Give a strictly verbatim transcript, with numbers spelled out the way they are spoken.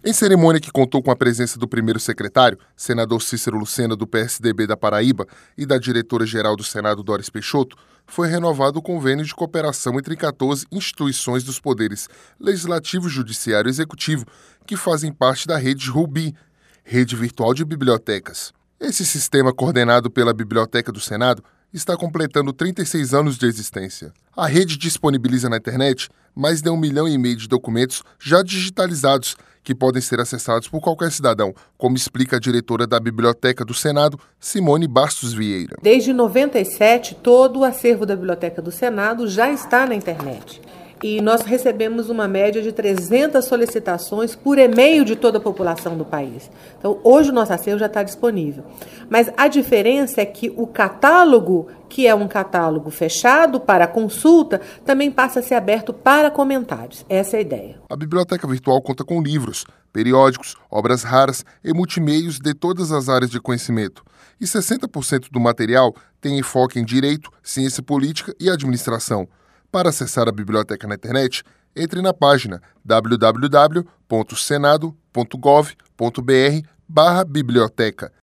Em cerimônia que contou com a presença do primeiro secretário, senador Cícero Lucena, do P S D B da Paraíba, e da diretora-geral do Senado, Doris Peixoto, foi renovado o convênio de cooperação entre quatorze instituições dos poderes Legislativo, Judiciário e Executivo, que fazem parte da rede Rubi, rede virtual de bibliotecas. Esse sistema, coordenado pela Biblioteca do Senado, está completando trinta e seis anos de existência. A rede disponibiliza na internet mais de um milhão e meio de documentos já digitalizados, que podem ser acessados por qualquer cidadão, como explica a diretora da Biblioteca do Senado, Simone Bastos Vieira. Desde noventa e sete, todo o acervo da Biblioteca do Senado já está na internet. E nós recebemos uma média de trezentas solicitações por e-mail de toda a população do país. Então, hoje o nosso acervo já está disponível. Mas a diferença é que o catálogo, que é um catálogo fechado para consulta, também passa a ser aberto para comentários. Essa é a ideia. A biblioteca virtual conta com livros, periódicos, obras raras e multimeios de todas as áreas de conhecimento. E sessenta por cento do material tem enfoque em direito, ciência política e administração. Para acessar a biblioteca na internet, entre na página w w w ponto senado ponto gov ponto b r barra biblioteca.